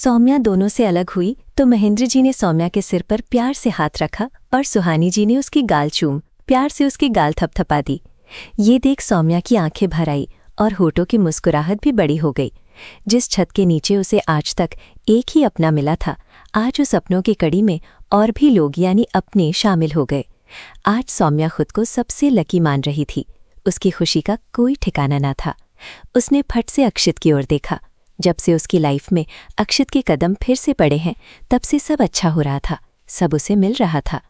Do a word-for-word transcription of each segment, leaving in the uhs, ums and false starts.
सौम्या दोनों से अलग हुई तो महेंद्र जी ने सौम्या के सिर पर प्यार से हाथ रखा और सुहानी जी ने उसकी गाल चूम प्यार से उसकी गाल थपथपा दी। ये देख सौम्या की आंखें भर आई और होठों की मुस्कुराहट भी बड़ी हो गई। जिस छत के नीचे उसे आज तक एक ही अपना मिला था, आज उस अपनों की कड़ी में और भी लोग यानी अपने शामिल हो गए। आज सौम्या खुद को सबसे लकी मान रही थी। उसकी खुशी का कोई ठिकाना ना था। उसने फट से अक्षित की ओर देखा। जब से उसकी लाइफ में अक्षित के कदम फिर से पड़े हैं, तब से सब अच्छा हो रहा था, सब उसे मिल रहा था।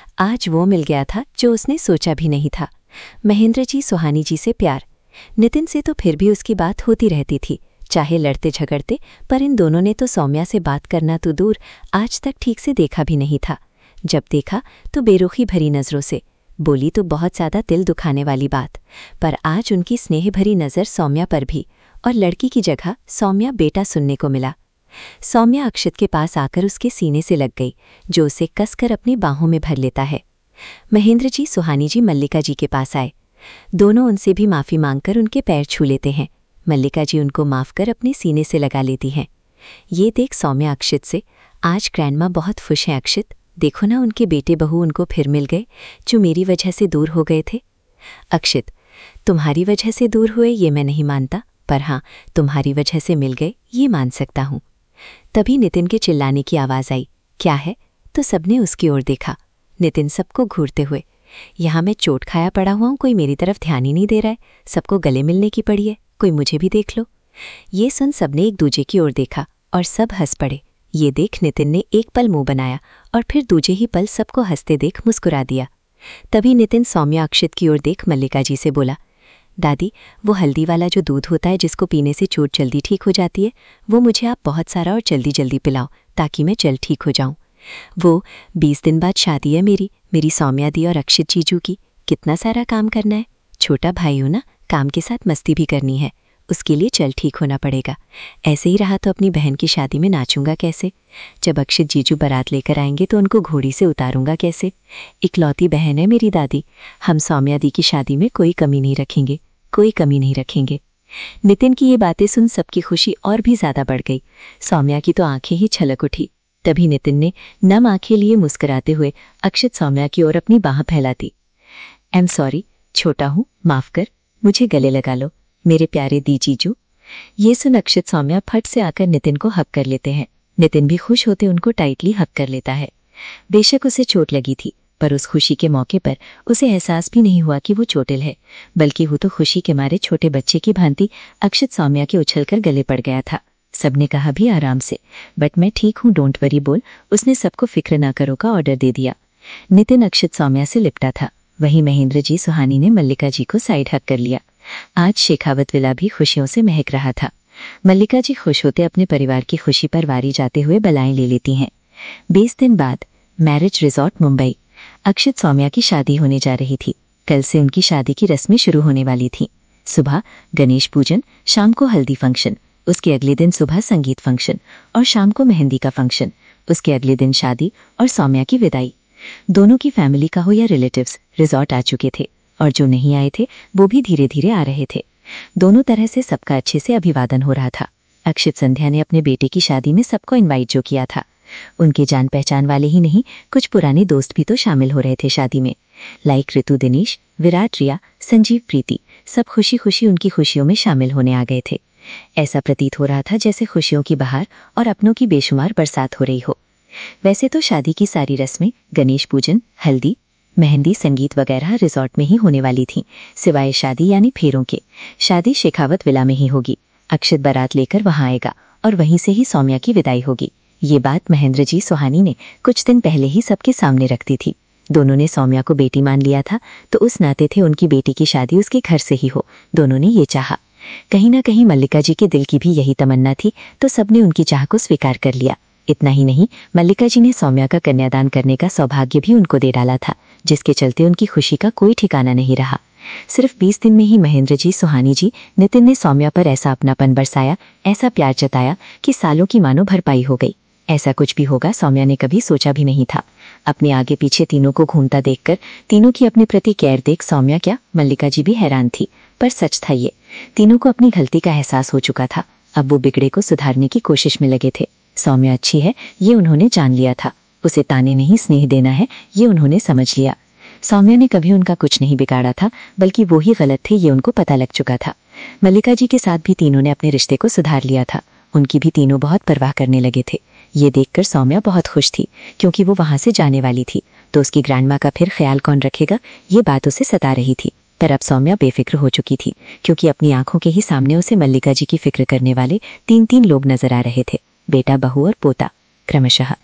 आज वो मिल गया था जो उसने सोचा भी नहीं था। महेंद्र जी सुहानी जी से प्यार। नितिन से तो फिर भी उसकी बात होती रहती थी, चाहे लड़ते झगड़ते, पर इन दोनों ने तो सौम्या से बात करना तो दूर आज तक ठीक से देखा भी नहीं था। जब देखा तो बेरुखी भरी नज़रों से। बोली तो बहुत ज़्यादा दिल दुखाने वाली बात, पर आज उनकी स्नेह भरी नज़र सौम्या पर भी, और लड़की की जगह सौम्या बेटा सुनने को मिला। सौम्या अक्षित के पास आकर उसके सीने से लग गई, जो उसे कसकर अपनी बाहों में भर लेता है। महेंद्र जी सुहानी जी मल्लिका जी के पास आए। दोनों उनसे भी माफ़ी मांगकर उनके पैर छू लेते हैं। मल्लिका जी उनको माफ़ कर अपने सीने से लगा लेती हैं। ये देख सौम्या अक्षित से, आज ग्रैंडमा बहुत खुश हैं अक्षित, देखो ना उनके बेटे बहू उनको फिर मिल गए जो मेरी वजह से दूर हो गए थे। अक्षित, तुम्हारी वजह से दूर हुए ये मैं नहीं मानता, पर हाँ तुम्हारी वजह से मिल गए ये मान सकता हूँ। तभी नितिन के चिल्लाने की आवाज़ आई, क्या है? तो सबने उसकी ओर देखा। नितिन सबको घूरते हुए, यहाँ मैं चोट खाया पड़ा हुआ हूँ, कोई मेरी तरफ ध्यान ही नहीं दे रहा है, सबको गले मिलने की पड़ी है, कोई मुझे भी देख लो। ये सुन सबने एक दूजे की ओर देखा और सब हंस पड़े। ये देख नितिन ने एक पल मुंह बनाया और फिर दूजे ही पल सबको हंसते देख मुस्कुरा दिया। तभी नितिन सौम्या अक्षित की ओर देख मल्लिका जी से बोला, दादी वो हल्दी वाला जो दूध होता है जिसको पीने से चोट जल्दी ठीक हो जाती है, वो मुझे आप बहुत सारा और जल्दी जल्दी पिलाओ ताकि मैं जल्द ठीक हो जाऊं। वो बीस दिन बाद शादी है मेरी मेरी सौम्या दी और अक्षित जीजू की, कितना सारा काम करना है। छोटा भाई हो ना, काम के साथ मस्ती भी करनी है, उसके लिए जल्द ठीक होना पड़ेगा। ऐसे ही रहा तो अपनी बहन की शादी में नाचूंगा कैसे? जब अक्षित जीजू बारात लेकर आएंगे तो उनको घोड़ी से उतारूंगा कैसे? इकलौती बहन है मेरी दादी, हम सौम्या दी की शादी में कोई कमी नहीं रखेंगे, कोई कमी नहीं रखेंगे। नितिन की ये बातें सुन सबकी खुशी और भी ज़्यादा बढ़ गई। सौम्या की तो आंखें ही छलक उठी। तभी नितिन ने नम आंखें लिए मुस्कुराते हुए अक्षित सौम्या की ओर अपनी बाह फैलाती। आई एम सॉरी, छोटा हूँ, माफ़ कर, मुझे गले लगा लो मेरे प्यारे दी जीजू। ये सुन अक्षित सौम्या फट से आकर नितिन को हक कर लेते हैं। नितिन भी खुश होते उनको टाइटली हक कर लेता है। बेशक उसे चोट लगी थी, पर उस खुशी के मौके पर उसे एहसास भी नहीं हुआ कि वो चोटिल है, बल्कि वो तो खुशी के मारे छोटे बच्चे की भांति अक्षित सौम्या के उछलकर गले पड़ गया था। सबने कहा भी आराम से, बट मैं ठीक हूँ, डोंट वरी बोल, उसने सबको फिक्र ना करो का ऑर्डर दे दिया। नितिन अक्षित सौम्या से लिपटा था, वहीं महेंद्र जी सुहानी ने मल्लिका जी को साइड हक कर लिया। आज शेखावत विला भी खुशियों से महक रहा था। मल्लिका जी खुश होते अपने परिवार की खुशी पर वारी जाते हुए बलाएं ले लेती हैं। बीस दिन बाद मैरिज रिजॉर्ट मुंबई। अक्षित सौम्या की शादी होने जा रही थी। कल से उनकी शादी की रस्में शुरू होने वाली थीं। सुबह गणेश पूजन, शाम को हल्दी फंक्शन, उसके अगले दिन सुबह संगीत फंक्शन और शाम को मेहंदी का फंक्शन, उसके अगले दिन शादी और सौम्या की विदाई। दोनों की फैमिली का हो या रिलेटिव्स रिजॉर्ट आ चुके थे, और जो नहीं आए थे वो भी धीरे धीरे आ रहे थे। दोनों तरह से सबका अच्छे से अभिवादन हो रहा था। अक्षित संध्या ने अपने बेटे की शादी में सबको इनवाइट जो किया था, उनके जान पहचान वाले ही नहीं, कुछ पुराने दोस्त भी तो शामिल हो रहे थे शादी में, लाइक ऋतु दिनेश, विराट रिया, संजीव प्रीति, सब खुशी खुशी उनकी खुशियों में शामिल होने आ गए थे। ऐसा प्रतीत हो रहा था जैसे खुशियों की बहार और अपनों की बेशुमार बरसात हो रही हो। वैसे तो शादी की सारी रस्में, गणेश पूजन, हल्दी, मेहंदी, संगीत वगैरह रिजॉर्ट में ही होने वाली थीं, सिवाय शादी यानी फेरों के। शादी शेखावत विला में ही होगी। अक्षित बारात लेकर वहां आएगा और वहीं से ही सौम्या की विदाई होगी। ये बात महेंद्र जी सुहानी ने कुछ दिन पहले ही सबके सामने रख दी थी। दोनों ने सौम्या को बेटी मान लिया था, तो उस नाते थे उनकी बेटी की शादी उसके घर से ही हो। दोनों ने ये चाहा। कहीं ना कहीं मल्लिका जी के दिल की भी यही तमन्ना थी, तो सबने उनकी चाह को स्वीकार कर लिया। इतना ही नहीं, मल्लिका जी ने सौम्या का कन्यादान करने का सौभाग्य भी उनको दे डाला था, जिसके चलते उनकी खुशी का कोई ठिकाना नहीं रहा। सिर्फ बीस दिन में ही महेंद्र जी, सुहानी जी, नितिन ने सौम्या पर ऐसा अपनापन बरसाया, ऐसा प्यार जताया कि सालों की मानो भरपाई हो गई। ऐसा कुछ भी होगा सौम्या ने कभी सोचा भी नहीं था। अपने आगे पीछे तीनों को घूमता देखकर, तीनों की अपने प्रति केयर देख सौम्या क्या, मल्लिका जी भी हैरान थी। पर सच था ये, तीनों को अपनी गलती का एहसास हो चुका था। अब वो बिगड़े को सुधारने की कोशिश में लगे थे। सौम्या अच्छी है ये उन्होंने जान लिया था, उसे ताने नहीं स्नेह देना है ये उन्होंने समझ लिया। सौम्या ने कभी उनका कुछ नहीं बिगाड़ा था, बल्कि वो ही गलत थे ये उनको पता लग चुका था। मल्लिका जी के साथ भी तीनों ने अपने रिश्ते को सुधार लिया था, उनकी भी तीनों बहुत परवाह करने लगे थे। ये देखकर सौम्या बहुत खुश थी, क्योंकि वो वहां से जाने वाली थी, तो उसकी ग्रैंड माँ का फिर ख्याल कौन रखेगा ये बात उसे सता रही थी। पर अब सौम्या बेफिक्र हो चुकी थी, क्योंकि अपनी आंखों के ही सामने उसे मल्लिका जी की फिक्र करने वाले तीन तीन लोग नजर आ रहे थे, बेटा, बहू और पोता क्रमशः।